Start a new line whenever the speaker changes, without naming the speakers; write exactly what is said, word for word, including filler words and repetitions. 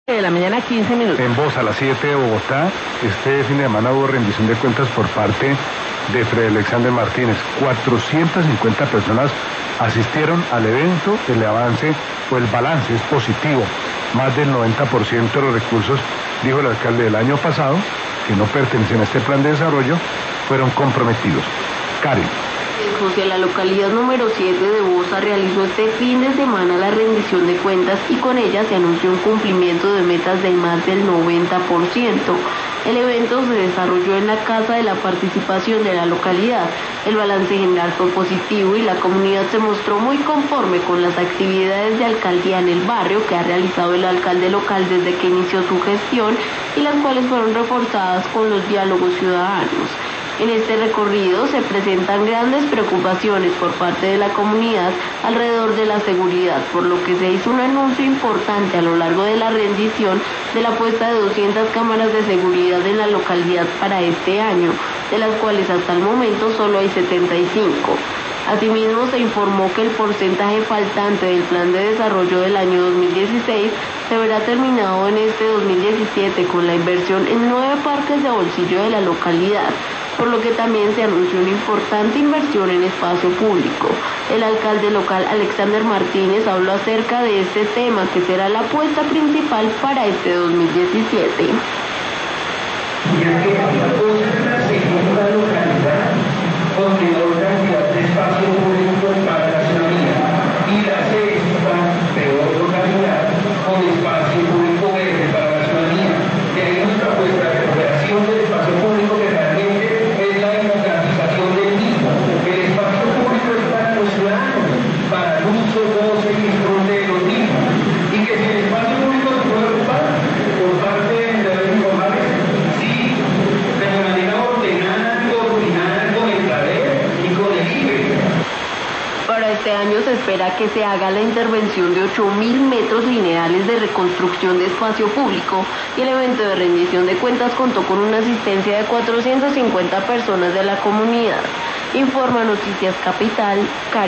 De la mañana, quince minutos.
En Voz a las siete de Bogotá, este fin de semana hubo rendición de cuentas por parte de Freddy Alexander Martínez. cuatrocientas cincuenta personas asistieron al evento. El avance o el balance es positivo. Más del noventa por ciento de los recursos, dijo el alcalde del año pasado, que no pertenecen a este plan de desarrollo, fueron comprometidos. Karen.
José, la localidad número siete de Bosa realizó este fin de semana la rendición de cuentas y con ella se anunció un cumplimiento de metas de más del noventa por ciento. El evento se desarrolló en la Casa de la Participación de la localidad. El balance general fue positivo y la comunidad se mostró muy conforme con las actividades de alcaldía en el barrio que ha realizado el alcalde local desde que inició su gestión y las cuales fueron reforzadas con los diálogos ciudadanos. En este recorrido se presentan grandes preocupaciones por parte de la comunidad alrededor de la seguridad, por lo que se hizo un anuncio importante a lo largo de la rendición de la puesta de doscientas cámaras de seguridad en la localidad para este año, de las cuales hasta el momento solo hay setenta y cinco. Asimismo, se informó que el porcentaje faltante del plan de desarrollo del año dos mil dieciséis se verá terminado en este dos mil diecisiete con la inversión en nueve parques de bolsillo de la localidad, por lo que también se anunció una importante inversión en espacio público. El alcalde local Alexander Martínez habló acerca de este tema, que será la apuesta principal para este dos mil diecisiete.
Ya que Bosa es la segunda localidad con menor cantidad de espacio público para la ciudadanía y la sexta peor localidad con espacio público verde para la ciudadanía. De ahí nuestra apuesta de recuperación del espacio público, que realmente es la democratización del mismo. El espacio público es para los ciudadanos, para el uso, goce y disfrute de los mismos. Y que si el espacio público se puede ocupar por parte de los informales, sí, de manera ordenada, coordinada con el TADER y con el I B E.
Para este año se espera que se haga la intervención de ocho mil metros lineales de reconstrucción de espacio público y el evento de rendición de cuentas contó con una asistencia de cuatrocientas cincuenta personas de la comunidad. Informa Noticias Capital, Karen.